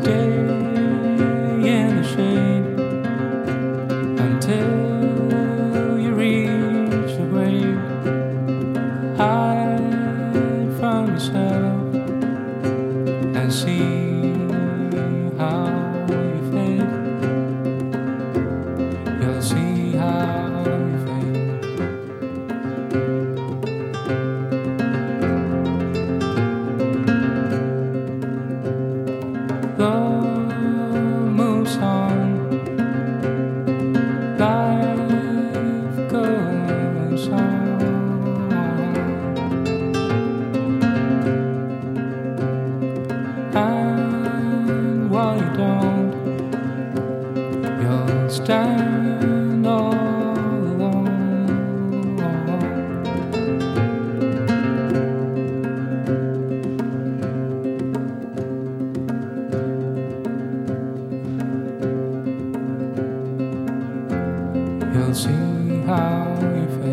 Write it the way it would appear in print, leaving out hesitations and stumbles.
stay in the shade until you reach the grave. Hide from yourself and see how you fade. You'll see how you fade. Love moves on, life goes on. And while you don't, you'll stand all alone. You'll see how you feel.